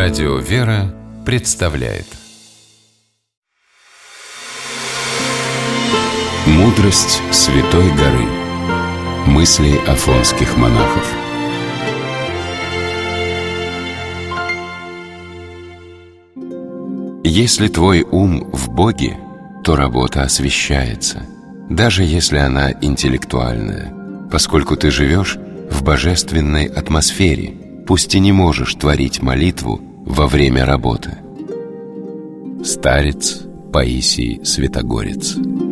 Радио «Вера» представляет «Мудрость Святой горы». Мысли афонских монахов. Если твой ум в Боге, то работа освящается, даже если она интеллектуальная, поскольку ты живешь в божественной атмосфере, пусть и не можешь творить молитву во время работы. Старец Паисий Святогорец.